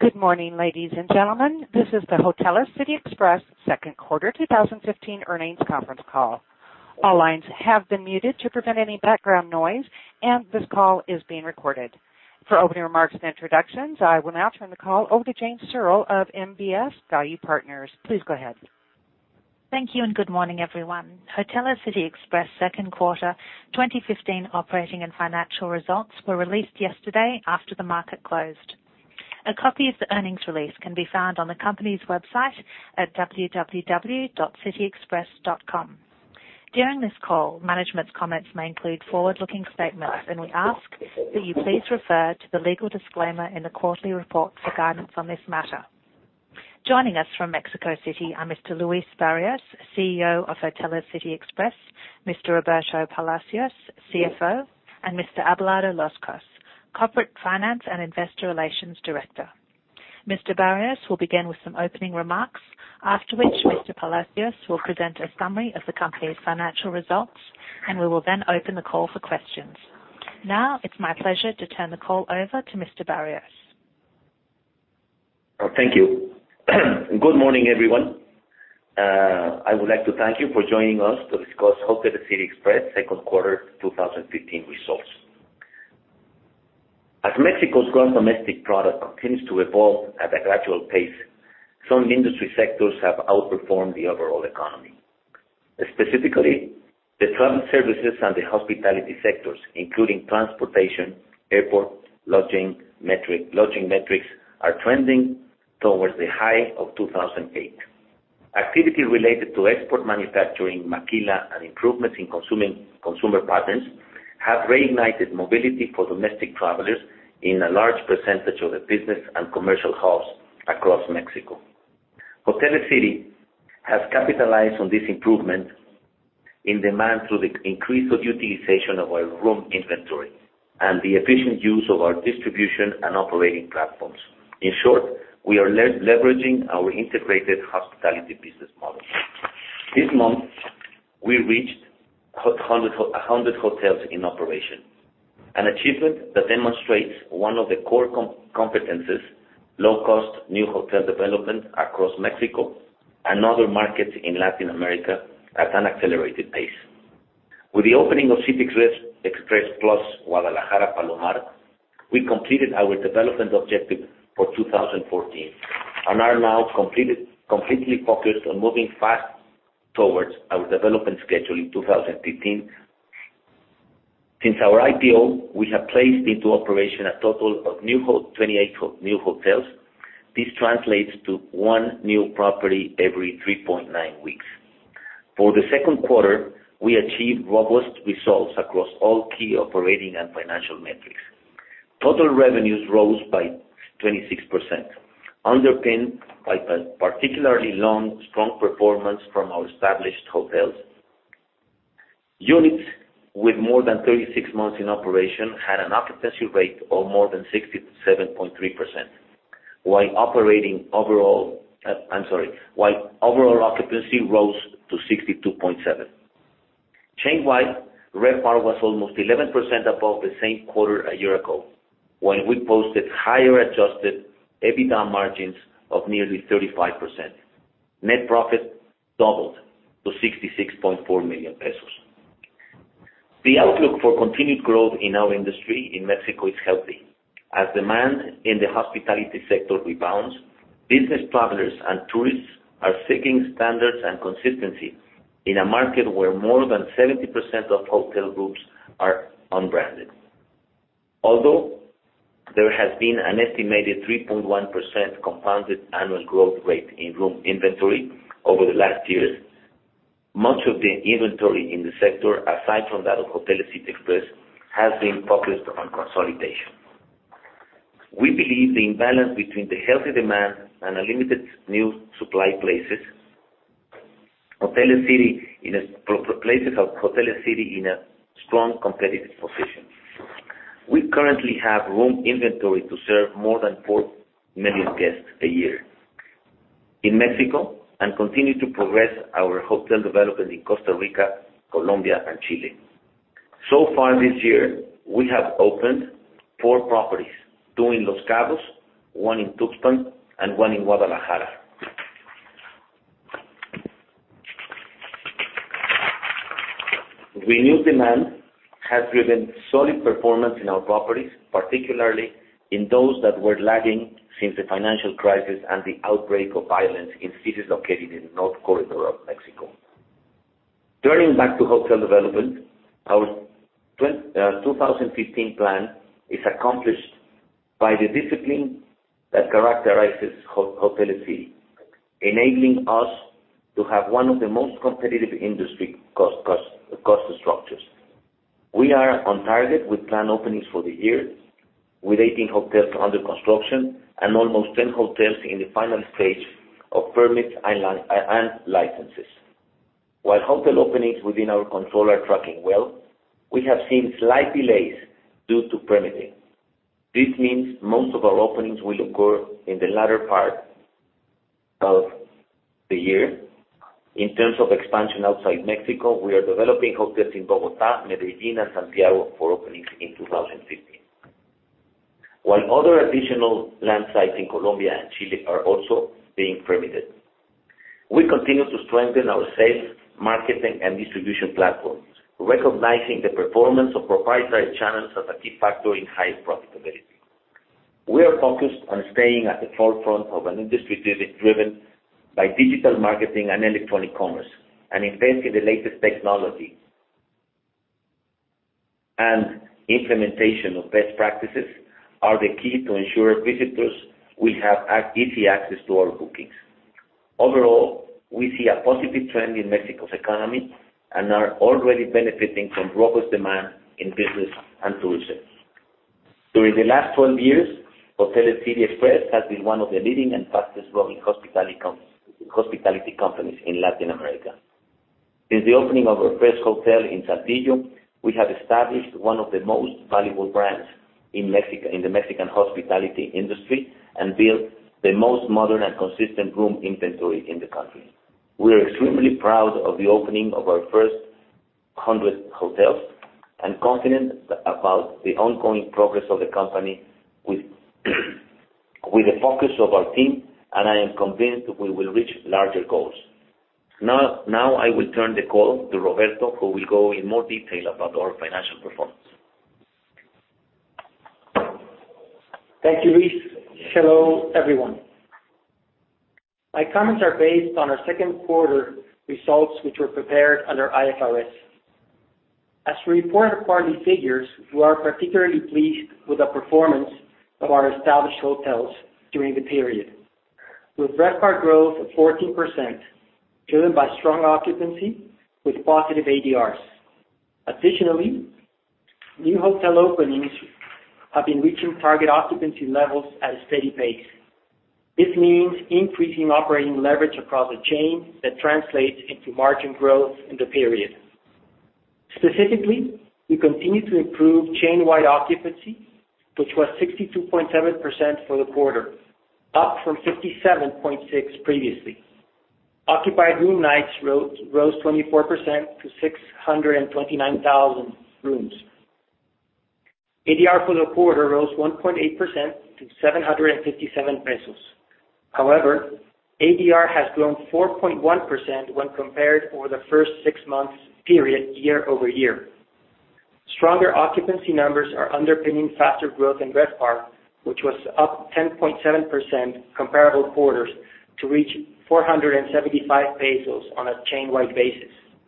Good morning, ladies and gentlemen. This is the Hoteles City Express second quarter 2015 earnings conference call. All lines have been muted to prevent any background noise, and this call is being recorded. For opening remarks and introductions, I will now turn the call over to Jane Searle of MBS Value Partners. Please go ahead. Thank you and good morning, everyone. Hoteles City Express second quarter 2015 operating and financial results were released yesterday after the market closed. A copy of the earnings release can be found on the company's website at www.cityexpress.com. During this call, management's comments may include forward-looking statements, and we ask that you please refer to the legal disclaimer in the quarterly report for guidance on this matter. Joining us from Mexico City are Mr. Luis Barrios, CEO of Hoteles City Express, Mr. Roberto Palacios, CFO, and Mr. Abelardo Los Cos, Corporate Finance and Investor Relations Director. Mr. Barrios will begin with some opening remarks, after which Mr. Palacios will present a summary of the company's financial results, and we will then open the call for questions. Now, it's my pleasure to turn the call over to Mr. Barrios. Thank you. Good morning, everyone. I would like to thank you for joining us to discuss Hoteles City Express second quarter 2015 results. As Mexico's gross domestic product continues to evolve at a gradual pace, some industry sectors have outperformed the overall economy. Specifically, the travel services and the hospitality sectors, including transportation, airport, lodging metrics, are trending towards the high of 2008. Activity related to export manufacturing, maquila, and improvements in consumer patterns have reignited mobility for domestic travelers in a large percentage of the business and commercial hubs across Mexico. Hoteles City has capitalized on this improvement in demand through the increased utilization of our room inventory and the efficient use of our distribution and operating platforms. In short, we are leveraging our integrated hospitality business model. This month, we reached 100 hotels in operation, an achievement that demonstrates one of the core competences, low-cost new hotel development across Mexico and other markets in Latin America at an accelerated pace. With the opening of City Express Plus Guadalajara Palomar, we completed our development objective for 2014 and are now completely focused on moving fast towards our development schedule in 2015. Since our IPO, we have placed into operation a total of 28 new hotels. This translates to one new property every 3.9 weeks. For the second quarter, we achieved robust results across all key operating and financial metrics. Total revenues rose by 26%, underpinned by particularly strong performance from our established hotels. Units with more than 36 months in operation had an occupancy rate of more than 67.3%, while overall occupancy rose to 62.7%. Chain-wide, RevPAR was almost 11% above the same quarter a year ago, when we posted higher adjusted EBITDA margins of nearly 35%. Net profit doubled to 66.4 million pesos. The outlook for continued growth in our industry in Mexico is healthy. As demand in the hospitality sector rebounds, business travelers and tourists are seeking standards and consistency in a market where more than 70% of hotel rooms are unbranded. Although there has been an estimated 3.1% compounded annual growth rate in room inventory over the last years, much of the inventory in the sector, aside from that of Hoteles City Express, has been focused on consolidation. We believe the imbalance between the healthy demand and a limited new supply places Hoteles City in a strong competitive position. We currently have room inventory to serve more than 4 million guests a year in Mexico and continue to progress our hotel development in Costa Rica, Colombia, and Chile. So far this year, we have opened 4 properties, 2 in Los Cabos, one in Tuxpan, and one in Guadalajara. Renewed demand has driven solid performance in our properties, particularly in those that were lagging since the financial crisis and the outbreak of violence in cities located in the North Corridor of Mexico. Turning back to hotel development, our 2015 plan is accomplished by the discipline that characterizes Hoteles City, enabling us to have one of the most competitive industry cost structures. We are on target with planned openings for the year, with 18 hotels under construction and almost 10 hotels in the final stage of permits and licenses. While hotel openings within our control are tracking well, we have seen slight delays due to permitting. This means most of our openings will occur in the latter part of the year. In terms of expansion outside Mexico, we are developing hotels in Bogotá, Medellín, and Santiago for openings in 2015. While other additional land sites in Colombia and Chile are also being permitted. We continue to strengthen our sales, marketing, and distribution platforms, recognizing the performance of proprietary channels as a key factor in high profitability. We are focused on staying at the forefront of an industry driven by digital marketing and electronic commerce, and invest in the latest technology and implementation of best practices are the key to ensure visitors will have easy access to our bookings. Overall, we see a positive trend in Mexico's economy and are already benefiting from robust demand in business and tourism. During the last 12 years, Hoteles City Express has been one of the leading and fastest growing hospitality companies in Latin America. Since the opening of our first hotel in Saltillo, we have established one of the most valuable brands in the Mexican hospitality industry and built the most modern and consistent room inventory in the country. We are extremely proud of the opening of our first 100 hotels and confident about the ongoing progress of the company with the focus of our team, and I am convinced we will reach larger goals. Now I will turn the call to Roberto, who will go in more detail about our financial performance. Thank you, Luis. Hello, everyone. My comments are based on our second quarter results, which were prepared under IFRS. As we report our quarterly figures, we are particularly pleased with the performance of our established hotels during the period, with RevPAR growth of 14%, driven by strong occupancy with positive ADRs. Additionally, new hotel openings have been reaching target occupancy levels at a steady pace. This means increasing operating leverage across the chain that translates into margin growth in the period. Specifically, we continue to improve chain-wide occupancy, which was 62.7% for the quarter, up from 57.6% previously. Occupied room nights rose 24% to 629,000 rooms. ADR for the quarter rose 1.8% to 757 pesos. However, ADR has grown 4.1% when compared over the first 6 months period year over year. Stronger occupancy numbers are underpinning faster growth in RevPAR, which was up 10.7% comparable quarters to reach 475 pesos on a chain-wide basis.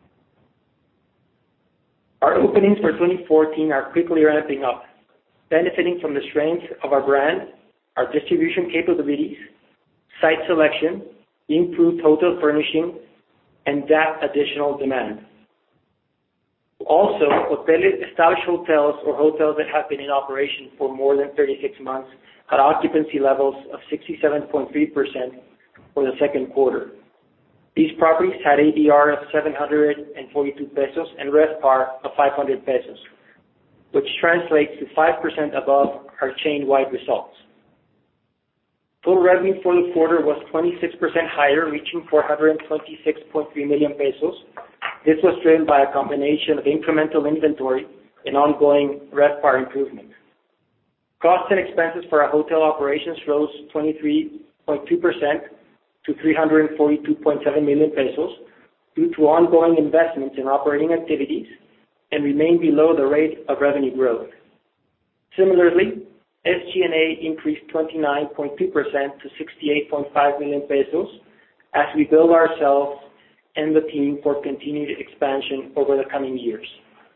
Our openings for 2014 are quickly ramping up, benefiting from the strength of our brand, our distribution capabilities, site selection, improved hotel furnishing, and that additional demand. Also, established hotels or hotels that have been in operation for more than 36 months had occupancy levels of 67.3% for the second quarter. These properties had ADR of 742 pesos and RevPAR of 500 pesos, which translates to 5% above our chain-wide results. Total revenue for the quarter was 26% higher, reaching 426.3 million pesos. This was driven by a combination of incremental inventory and ongoing RevPAR improvement. Costs and expenses for our hotel operations rose 23.2% to 342.7 million pesos due to ongoing investments in operating activities and remain below the rate of revenue growth. Similarly, SG&A increased 29.2% to 68.5 million pesos as we build ourselves and the team for continued expansion over the coming years.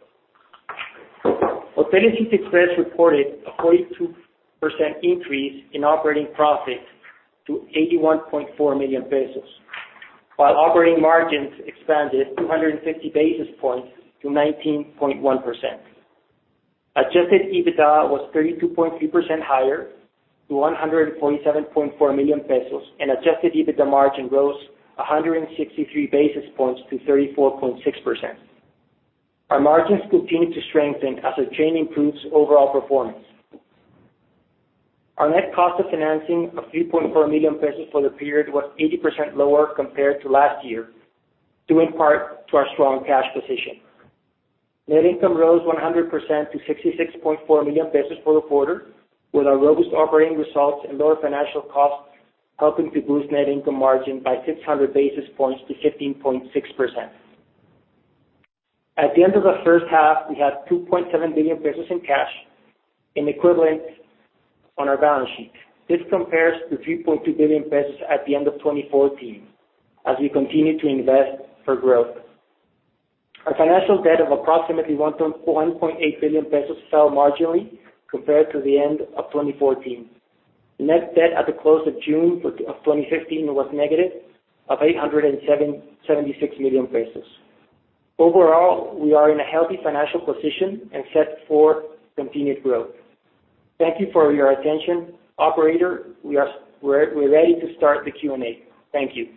Hoteles City Express reported a 42% increase in operating profit to 81.4 million pesos, while operating margins expanded 250 basis points to 19.1%. Adjusted EBITDA was 32.3% higher to 147.4 million pesos, and adjusted EBITDA margin rose 163 basis points to 34.6%. Our margins continue to strengthen as our chain improves overall performance. Our net cost of financing of 3.4 million pesos for the period was 80% lower compared to last year, due in part to our strong cash position. Net income rose 100% to 66.4 million pesos for the quarter, with our robust operating results and lower financial costs helping to boost net income margin by 600 basis points to 15.6%. At the end of the first half, we had 2.7 billion pesos in cash, in equivalent on our balance sheet. This compares to 3.2 billion pesos at the end of 2014, as we continue to invest for growth. Our financial debt of approximately 1.8 billion pesos fell marginally compared to the end of 2014. Net debt at the close of June of 2015 was negative of 876 million pesos. Overall, we are in a healthy financial position and set for continued growth. Thank you for your attention. Operator, we're ready to start the Q&A. Thank you.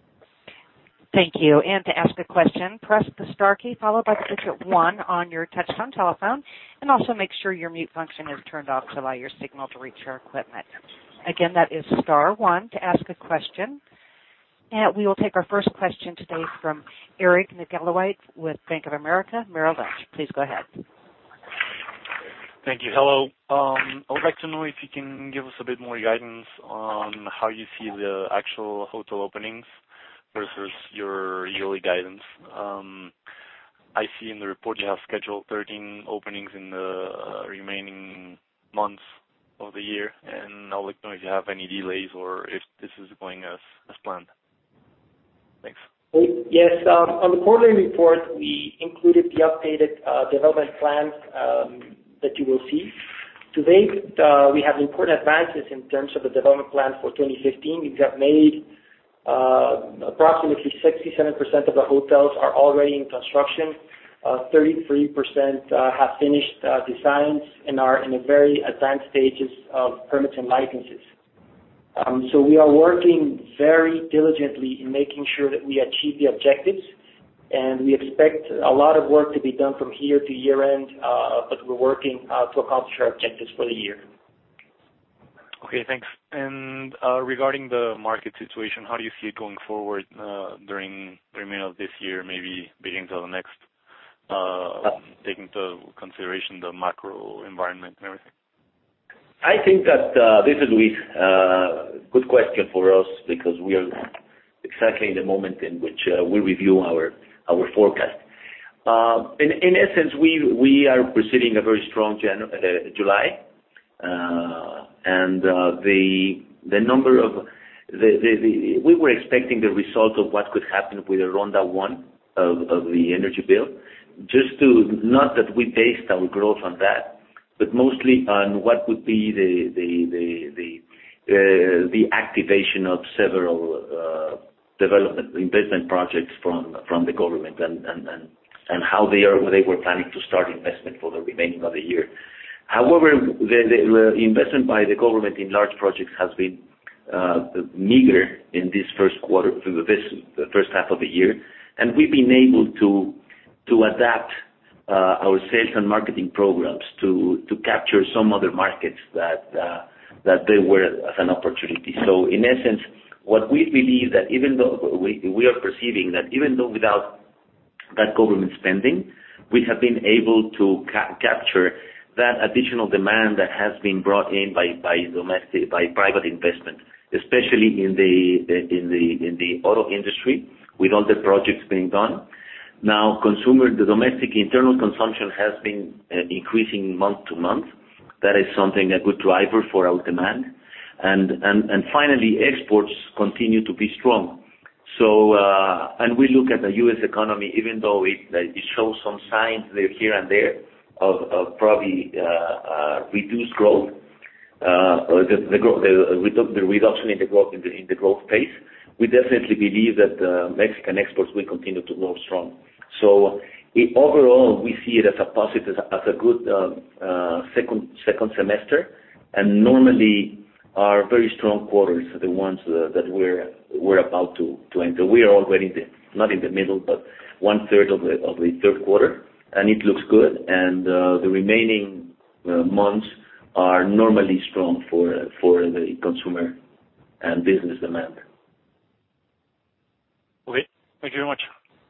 Thank you. And to ask a question, press the star key followed by the digit 1 on your touch-tone telephone, and also make sure your mute function is turned off to allow your signal to reach your equipment. Again, that is star 1 to ask a question. And we will take our first question today from Eric Neguilowite with Bank of America Merrill Lynch. Please go ahead. Thank you. Hello. I would like to know if you can give us a bit more guidance on how you see the actual hotel openings versus your yearly guidance. I see in the report you have scheduled 13 openings in the remaining months of the year, and I would like to know if you have any delays or if this is going as planned. Thanks. Yes, on the quarterly report, we included the updated development plans that you will see. To date, we have important advances in terms of the development plan for 2015. We have made approximately 67% of the hotels are already in construction. 33% have finished designs and are in a very advanced stages of permits and licenses. So we are working very diligently in making sure that we achieve the objectives, and we expect a lot of work to be done from here to year end, but we're working to accomplish our objectives for the year. Okay, thanks. And regarding the market situation, how do you see it going forward during the remainder of this year, maybe beginning to the next, taking into consideration the macro environment and everything? I think that this is Luis. Good question for us because we are exactly in the moment in which we review our forecast. In essence, we are proceeding a very strong July, and the number of we were expecting the result of what could happen with the Ronda 1 of the energy bill. Just to not that we based our growth on that, but mostly on what would be the activation of several development investment projects from the government and how they were planning to start investment for the remaining of the year. However, the investment by the government in large projects has been meager in this first quarter, the first half of the year, and we've been able to adapt our sales and marketing programs to capture some other markets that they were as an opportunity. So in essence, what we believe that even though we are perceiving that even though without that government spending, we have been able to capture that additional demand that has been brought in by private investment, especially in the auto industry, with all the projects being done. Now, the domestic internal consumption has been increasing month to month. That is something, a good driver for our demand. And finally, exports continue to be strong. So, and we look at the U.S. economy, even though it shows some signs there, here and there of probably reduced growth, the reduction in the growth pace. We definitely believe that Mexican exports will continue to grow strong. So overall, we see it as a positive, as a good second semester, and normally are very strong quarters, the ones that we're about to enter. We are already not in the middle, but 1/3 of the third quarter, and it looks good. And the remaining months are normally strong for the consumer and business demand. Okay, thank you very much.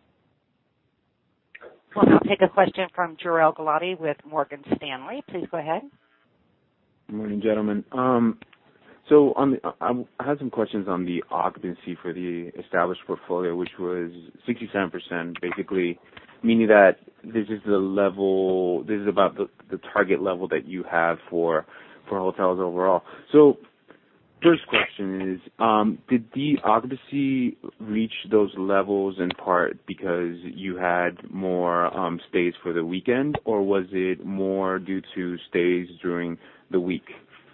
We'll now take a question from Jorel Galati with Morgan Stanley. Please go ahead. Good morning, gentlemen. So I had some questions on the occupancy for the established portfolio, which was 67%, basically, meaning that this is the level, this is about the target level that you have for hotels overall. So first question is, did the occupancy reach those levels in part because you had more stays for the weekend, or was it more due to stays during the week?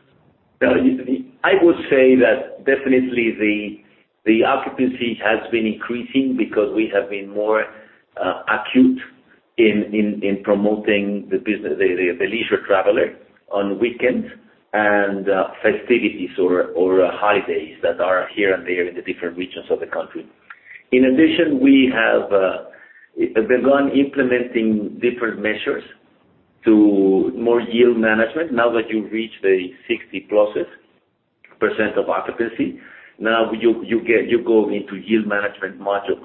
I would say that definitely the occupancy has been increasing because we have been more acute in promoting the business, the leisure traveler on weekends and festivities or holidays that are here and there in the different regions of the country. In addition, we have begun implementing different measures to more yield management. Now that you reach the 60+% of occupancy, now you go into yield management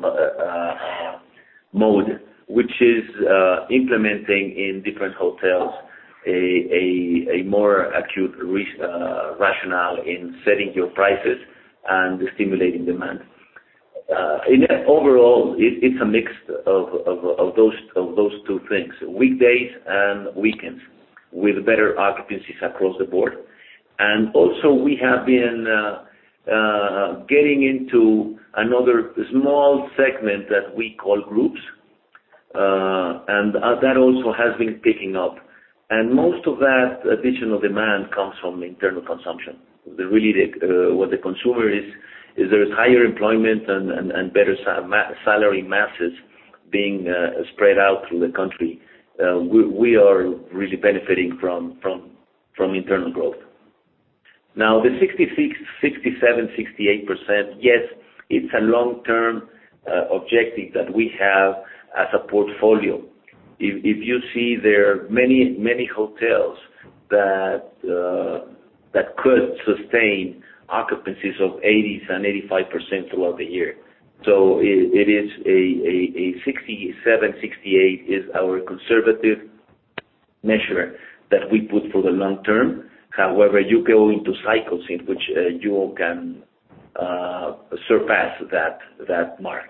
mode, which is implementing in different hotels a more acute rationale in setting your prices and stimulating demand. Overall, it's a mix of those two things: weekdays and weekends, with better occupancies across the board. And also, we have been getting into another small segment that we call groups, and that also has been picking up. And most of that additional demand comes from internal consumption. What the consumer is there is higher employment and better salary masses being spread out through the country. We are really benefiting from internal growth. Now, the 66, 67, 68%, yes, it's a long-term objective that we have as a portfolio. If you see, there are many hotels that could sustain occupancies of 80s and 85% throughout the year. So it is a 67, 68 is our conservative measure that we put for the long term. However, you go into cycles in which you can surpass that mark.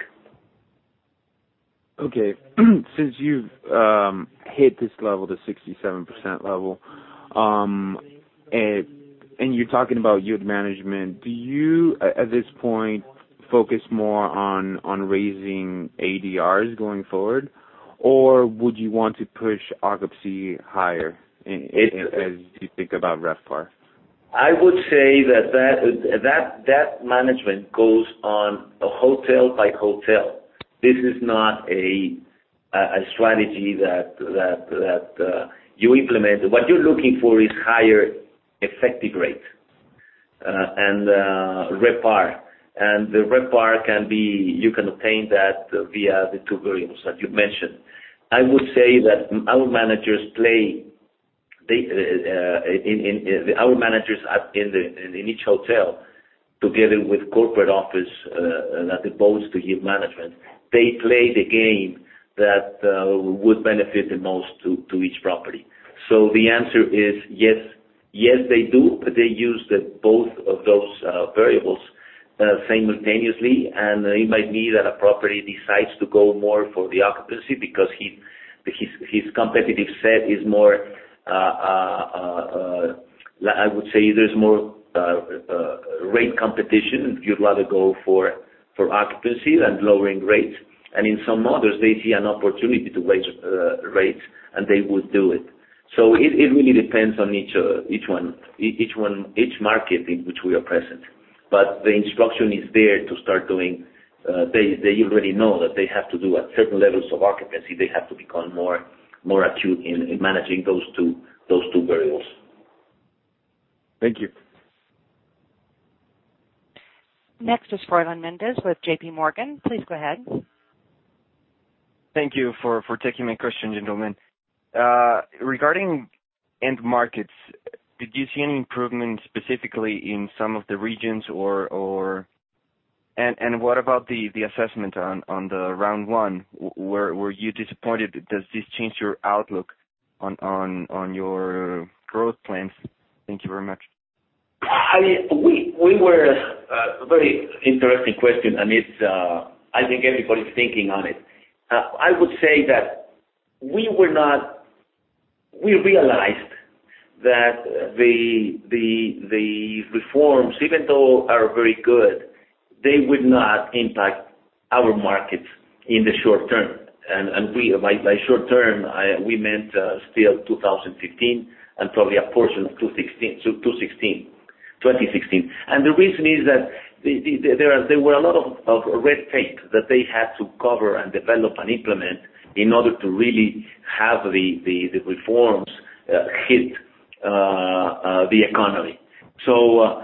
Okay, since you've hit this level, the 67% level, and you're talking about yield management, do you, at this point, focus more on raising ADRs going forward, or would you want to push occupancy higher as you think about RevPAR? I would say that management goes on a hotel by hotel. This is not a strategy that you implement. What you're looking for is higher effective rate and RevPAR. And the RevPAR you can obtain that via the two variables that you mentioned. I would say that our managers in each hotel, together with corporate office that devotes to yield management, they play the game that would benefit the most to each property. So the answer is yes. Yes, they do, but they use both of those variables simultaneously, and it might be that a property decides to go more for the occupancy because his competitive set is more, I would say there's more rate competition. You'd rather go for occupancy than lowering rates. And in some others, they see an opportunity to raise rates, and they would do it. So it really depends on each market in which we are present. But the instruction is there to start doing. They already know that they have to do at certain levels of occupancy. They have to become more acute in managing those two variables. Thank you. Next is Froylan Mendez with J.P. Morgan. Please go ahead. Thank you for taking my question, gentlemen. Regarding end markets, did you see any improvement specifically in some of the regions, and what about the assessment on the round one? Were you disappointed? Does this change your outlook on your growth plans? Thank you very much. We were a very interesting question, and it's I think everybody's thinking on it. I would say that we realized that the reforms, even though are very good, they would not impact our markets in the short term. And we, by short term, we meant still 2015 and probably a portion of 2016. And the reason is that there were a lot of red tape that they had to cover and develop and implement in order to really have the reforms hit the economy. So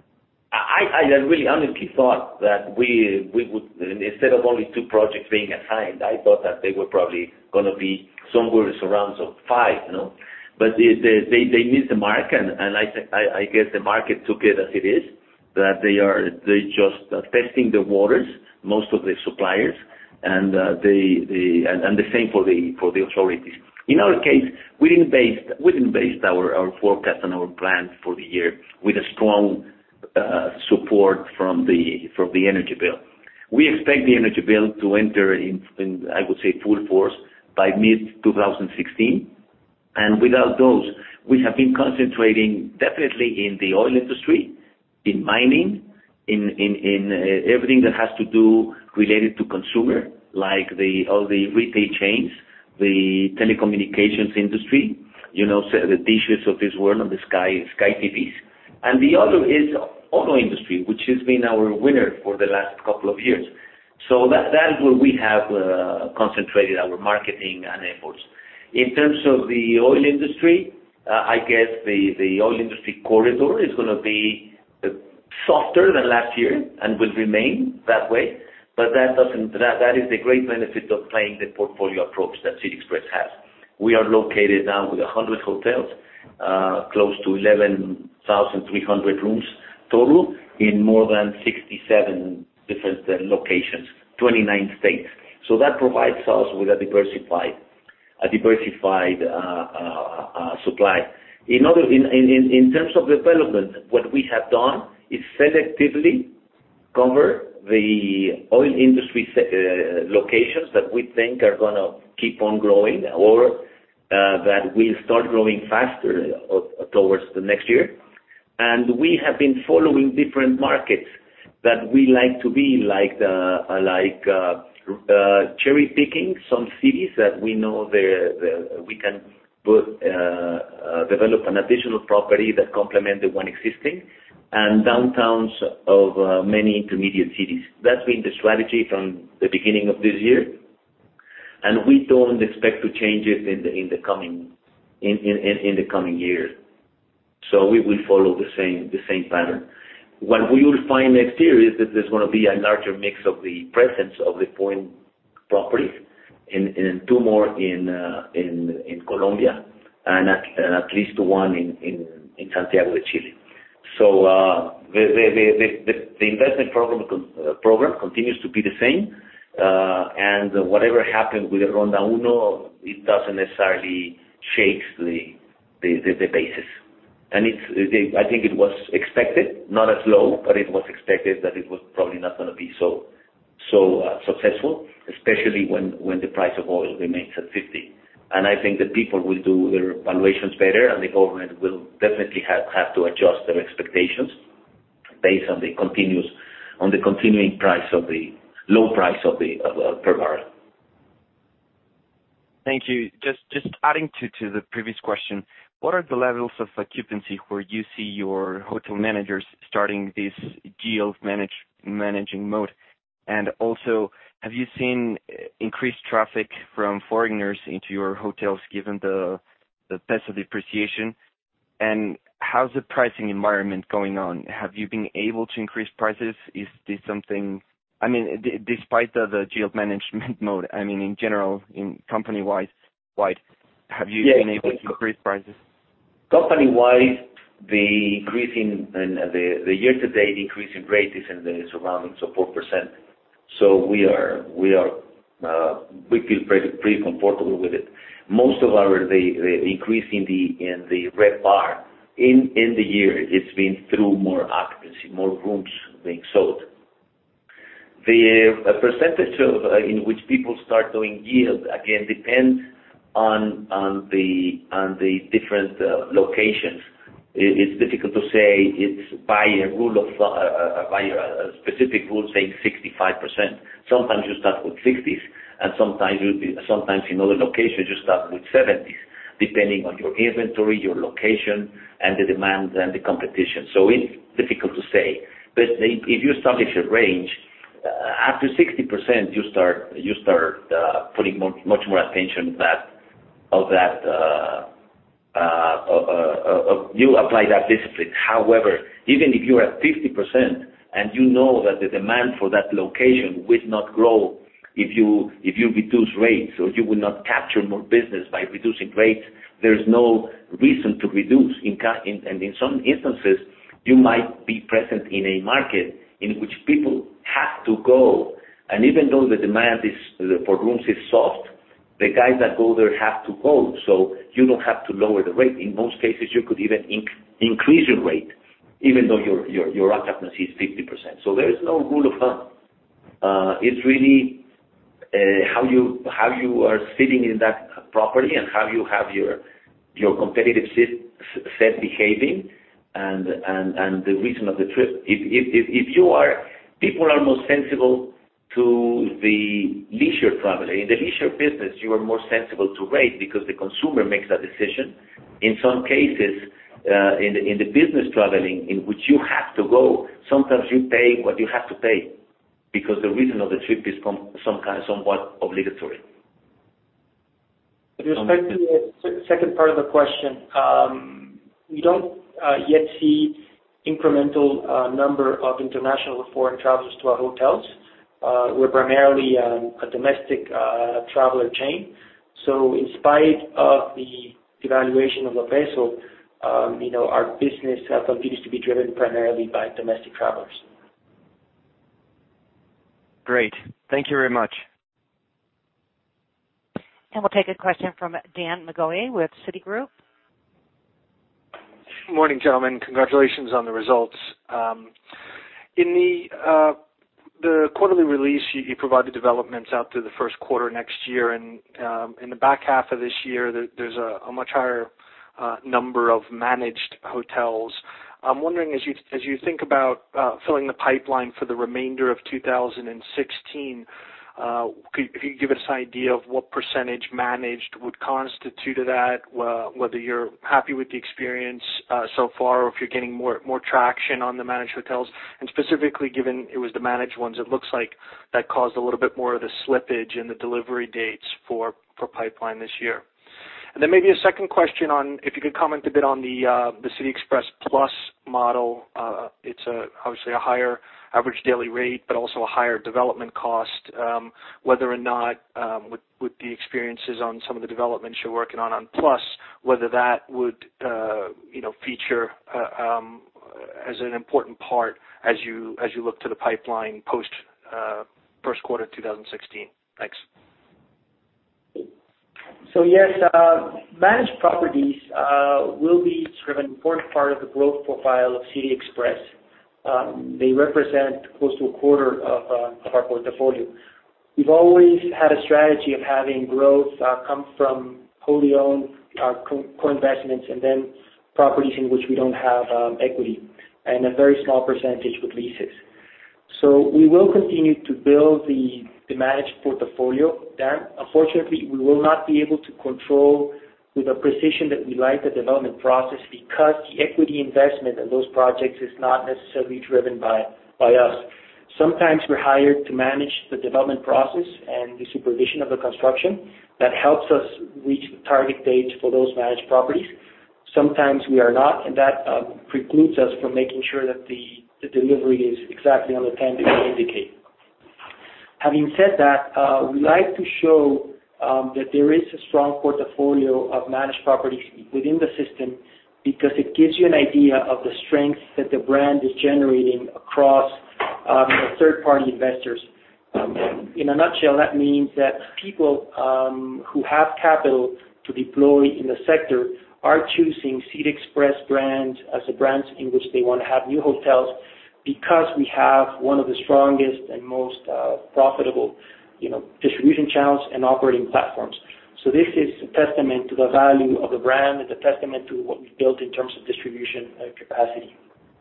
I really honestly thought that we would, instead of only 2 projects being assigned, I thought that they were probably going to be somewhere around 5, But they missed the mark, and I guess the market took it as it is, that they just testing the waters, most of the suppliers, and the same for the authorities. In our case, we didn't base our forecast and our plans for the year with a strong support from the energy bill. We expect the energy bill to enter in I would say full force by mid 2016. And without those, we have been concentrating definitely in the oil industry, in mining, in everything that has to do related to consumer, like all the retail chains, the telecommunications industry, the dishes of this world on the Sky TVs. And the other is auto industry, which has been our winner for the last couple of years. So that is where we have concentrated our marketing and efforts. In terms of the oil industry, I guess the oil industry corridor is going to be softer than last year and will remain that way. But that is the great benefit of playing the portfolio approach that City Express has. We are located now with 100 hotels, close to 11,300 rooms total in more than 67 different locations, 29 states. So that provides us with a diversified supply. In terms of development, what we have done is selectively cover the oil industry locations that we think are going to keep on growing or that will start growing faster towards the next year. And we have been following different markets that we like to be, like cherry picking some cities that we know we can develop an additional property that complement the one existing, and downtowns of many intermediate cities. That's been the strategy from the beginning of this year, and we don't expect to change it in the coming year. So we will follow the same pattern. What we will find next year is that there's going to be a larger mix of the presence of the foreign properties, in 2 more in Colombia, and at least 1 in Santiago de Chile. So the investment program continues to be the same, and whatever happened with the Ronda Uno, it doesn't necessarily shake basis. And I think it was expected, not as low, but it was expected that it was probably not going to be so successful, especially when the price of oil remains at 50. And I think that people will do their valuations better, and the government will definitely have to adjust their expectations based on the continuing price of the low price of per barrel. Thank you. Just adding to the previous question, what are the levels of occupancy where you see your hotel managers starting this yield managing mode? And also, have you seen increased traffic from foreigners into your hotels given the peso depreciation? And how's the pricing environment going on? Have you been able to increase prices? Is this something, I mean, despite the yield management mode, I mean, in general, in company-wide, have you been able to increase prices? Company-wide, the increase in the year-to-date increase in rate is in the surroundings of 4%. So we feel pretty comfortable with it. Most of the increase in the RevPAR in the year, it's been through more occupancy, more rooms being sold. The percentage in which people start doing yield again depends on the different locations. It's difficult to say. It's by a specific rule saying 65%. Sometimes you start with 60s, and sometimes in other locations you start with 70s, depending on your inventory, your location, and the demand and the competition. So it's difficult to say. But if you establish a range, after 60%, you start putting much more attention you apply that discipline. However, even if you're at 50% and you know that the demand for that location will not grow if you reduce rates, or you will not capture more business by reducing rates, there's no reason to reduce. And in some instances, you might be present in a market in which people have to go, and even though the demand for rooms is soft, the guys that go there have to go, so you don't have to lower the rate. In most cases, you could even increase your rate, even though your occupancy is 50%. So there is no rule of thumb. It's really how you are sitting in that property and how you have your competitive set behaving, and the reason of the trip. People are more sensible to the leisure travel. In the leisure business, you are more sensible to rate because the consumer makes that decision. In some cases, in the business traveling in which you have to go, sometimes you pay what you have to pay because the reason of the trip is somewhat obligatory. With respect to the second part of the question, we don't yet see incremental number of international or foreign travelers to our hotels. We're primarily a domestic traveler chain. So in spite of the devaluation of the peso, our business continues to be driven primarily by domestic travelers. Great. Thank you very much. And we'll take a question from Dan McGoey with Citigroup. Good morning, gentlemen. Congratulations on the results. In the quarterly release, you provided developments out to the first quarter next year, and in the back half of this year, there's a much higher number of managed hotels. I'm wondering, as you think about filling the pipeline for the remainder of 2016, if you could give us an idea of what percentage managed would constitute of that, whether you're happy with the experience so far, or if you're getting more traction on the managed hotels, and specifically given it was the managed ones, it looks like that caused a little bit more of the slippage in the delivery dates for pipeline this year. And then maybe a second question on if you could comment a bit on the City Express Plus model. It's obviously a higher average daily rate, but also a higher development cost. Whether or not with the experiences on some of the developments you're working on Plus, whether that would feature as an important part as you look to the pipeline post first quarter 2016. Thanks. Yes, managed properties will be sort of an important part of the growth profile of City Express. They represent close to a quarter of our portfolio. We've always had a strategy of having growth come from wholly owned co-investments and then properties in which we don't have equity, and a very small percentage with leases. We will continue to build the managed portfolio there. Unfortunately, we will not be able to control with a precision that we like the development process because the equity investment in those projects is not necessarily driven by us. Sometimes we're hired to manage the development process and the supervision of the construction. That helps us reach the target dates for those managed properties. Sometimes we are not, and that precludes us from making sure that the delivery is exactly on the time that we indicate. Having said that, we like to show that there is a strong portfolio of managed properties within the system because it gives you an idea of the strength that the brand is generating across third-party investors. In a nutshell, that means that people who have capital to deploy in the sector are choosing City Express brands as the brands in which they want to have new hotels because we have one of the strongest and most profitable distribution channels and operating platforms. This is a testament to the value of the brand and a testament to what we've built in terms of distribution capacity.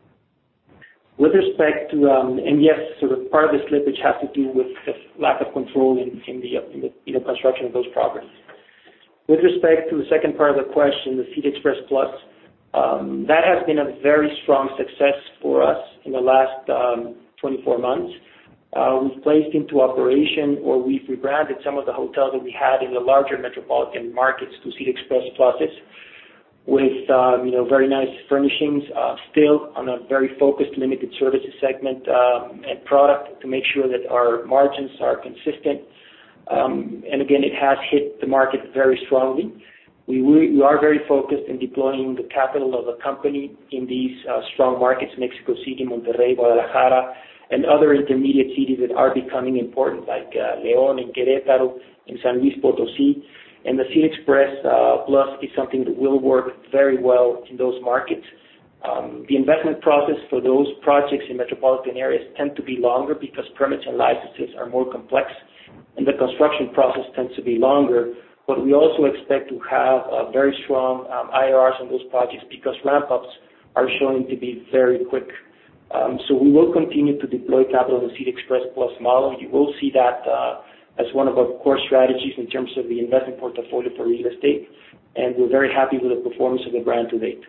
With respect to, and yes, sort of part of the slippage has to do with the lack of control in the construction of those properties. With respect to the second part of the question, the City Express Plus, that has been a very strong success for us in the last 24 months. We've placed into operation or we've rebranded some of the hotels that we had in the larger metropolitan markets to City Express Pluses with very nice furnishings, still on a very focused limited services segment and product to make sure that our margins are consistent. And again, it has hit the market very strongly. We are very focused in deploying the capital of the company in these strong markets, Mexico City, Monterrey, Guadalajara, and other intermediate cities that are becoming important like León and Querétaro and San Luis Potosí. And the City Express Plus is something that will work very well in those markets. The investment process for those projects in metropolitan areas tend to be longer because permits and licenses are more complex, and the construction process tends to be longer. But we also expect to have very strong IRRs on those projects because ramp-ups are showing to be very quick. So we will continue to deploy capital in the City Express Plus model. You will see that as one of our core strategies in terms of the investment portfolio for real estate, and we're very happy with the performance of the brand to date.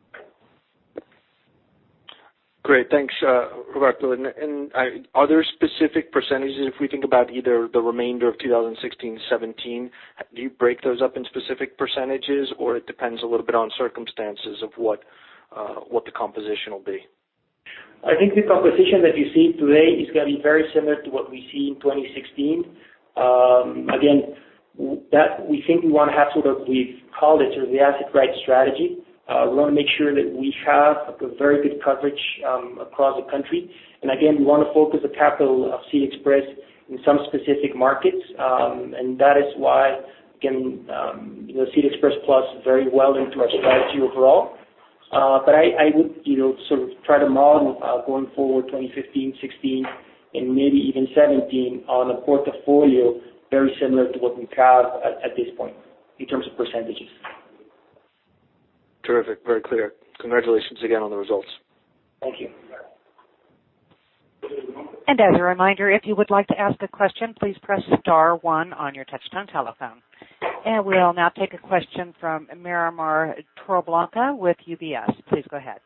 Great, thanks, Roberto. And are there specific percentages, if we think about either the remainder of 2016-17, do you break those up in specific percentages, or it depends a little bit on circumstances of what the composition will be? I think the composition that you see today is going to be very similar to what we see in 2016. Again, that we think we want to have we've called it sort of the asset right strategy. We want to make sure that we have a very good coverage across the country. And again, we want to focus the capital of City Express in some specific markets. And that is why, again, City Express Plus is very well into our strategy overall. But I would, sort of try to model going forward 2015, 16, and maybe even 17 on a portfolio very similar to what we have at this point in terms of percentages. Terrific, very clear. Congratulations again on the results. Thank you. And as a reminder, if you would like to ask a question, please press star 1 on your touchtone telephone. And we'll now take a question from Miramar Torreblanca with UBS. Please go ahead.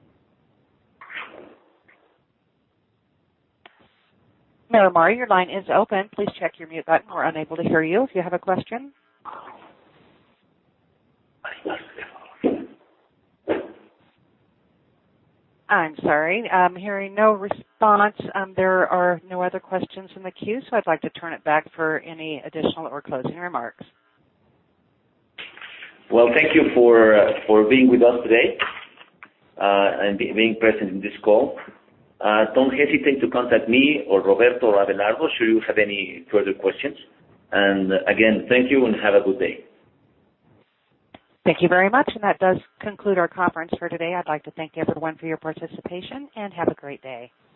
Miramar, your line is open. Please check your mute button. We're unable to hear you if you have a question. I'm sorry. I'm hearing no response. There are no other questions in the queue, so I'd like to turn it back for any additional or closing remarks. Well, thank you for being with us today and being present in this call. Don't hesitate to contact me or Roberto or Abelardo should you have any further questions. And again, thank you and have a good day. Thank you very much, and that does conclude our conference for today. I'd like to thank everyone for your participation, and have a great day.